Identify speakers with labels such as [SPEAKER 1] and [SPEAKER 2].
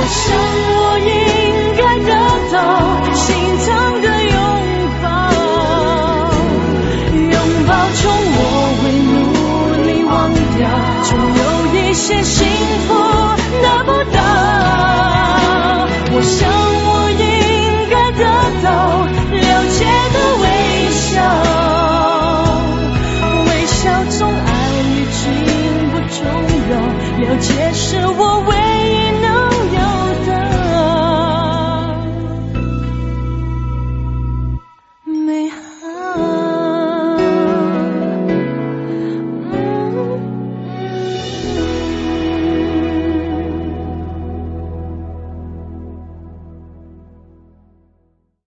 [SPEAKER 1] 想我应该得到心疼的拥抱，拥抱中我会努力忘掉，总有一些幸福得不到。我想我应该得到了解的微笑，微笑中爱与情不重要，了解是我唯